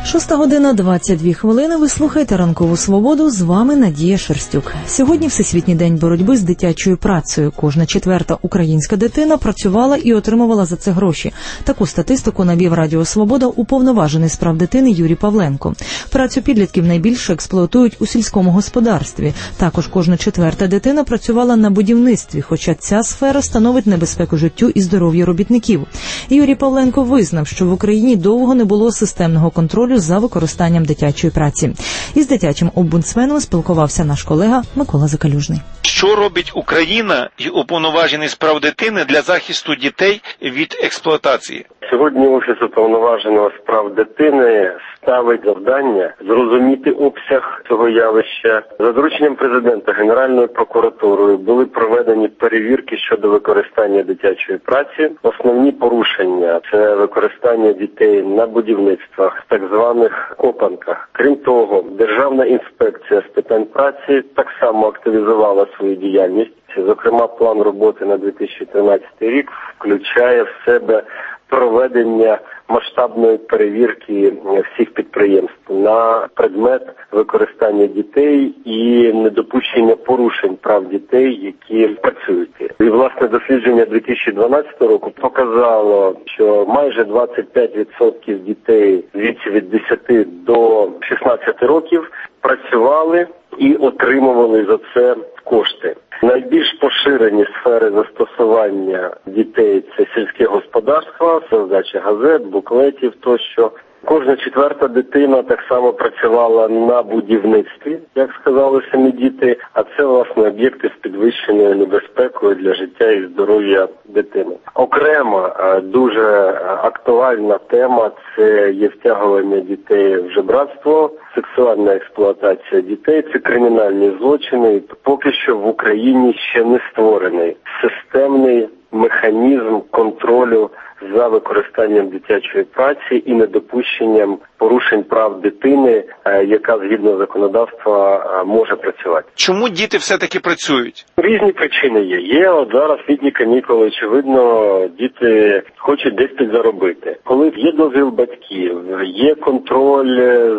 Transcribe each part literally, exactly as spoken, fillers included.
Шоста година, двадцять дві хвилини. Ви слухаєте «Ранкову свободу». З вами Надія Шерстюк. Сьогодні Всесвітній день боротьби з дитячою працею. Кожна четверта українська дитина працювала і отримувала за це гроші. Таку статистику навів Радіо Свобода уповноважений з прав дитини Юрій Павленко. Працю підлітків найбільше експлуатують у сільському господарстві. Також кожна четверта дитина працювала на будівництві, хоча ця сфера становить небезпеку життю і здоров'ю робітників. Юрій Павленко визнав, що в Україні довго не було системного контролю за використанням дитячої праці. Із дитячим омбудсменом спілкувався наш колега Микола Закалюжний. Що робить Україна і уповноважений з прав дитини для захисту дітей від експлуатації? Сьогодні Офіс уповноваженого з прав дитини ставить завдання зрозуміти обсяг цього явища. За дорученням президента Генеральною прокуратурою були проведені перевірки щодо використання дитячої праці. Основні порушення – це використання дітей на будівництвах, так званих копанках. Крім того, Державна інспекція з питань праці так само активізувала свою діяльність. Зокрема, план роботи на дві тисячі тринадцятий рік включає в себе проведення масштабної перевірки всіх підприємств на предмет використання дітей і недопущення порушень прав дітей, які працюють. І, власне, дослідження дві тисячі дванадцятого року показало, що майже двадцять п'ять відсотків дітей віці від десяти до шістнадцяти років працювали і отримували за це кошти. Найбільш поширені сфери застосування дітей – це сільське господарство, создача газет, буклетів тощо. Кожна четверта дитина так само працювала на будівництві, як сказали самі діти, а це, власне, об'єкти з підвищеною небезпекою для життя і здоров'я дитини. Окрема, дуже актуальна тема – це є втягування дітей в жебрацтво, сексуальна експлуатація дітей, це кримінальні злочини. Поки що в Україні ще не створений системний механізм контролю за використанням дитячої праці і недопущенням порушень прав дитини, яка згідно законодавства може працювати. Чому діти все-таки працюють? Різні причини є. Є от зараз літні канікули, очевидно, діти хочуть десь підзаробити. Коли є дозвіл батьків, є контроль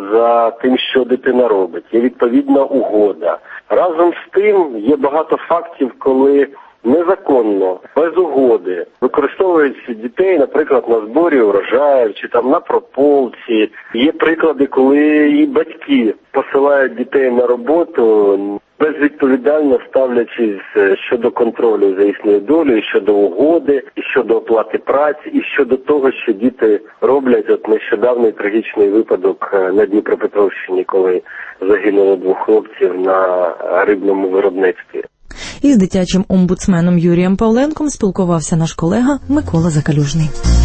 за тим, що дитина робить, є відповідна угода. Разом з тим є багато фактів, коли незаконно, без угоди, використовують дітей, наприклад, на зборі урожаїв чи там на прополці. Є приклади, коли і батьки посилають дітей на роботу, безвідповідально ставлячись щодо контролю за їхньою долею, щодо угоди, і щодо оплати праці, і щодо того, що діти роблять. От нещодавний трагічний випадок на Дніпропетровщині, коли загинуло двох хлопців на рибному виробництві. Із дитячим омбудсменом Юрієм Павленком спілкувався наш колега Микола Закалюжний.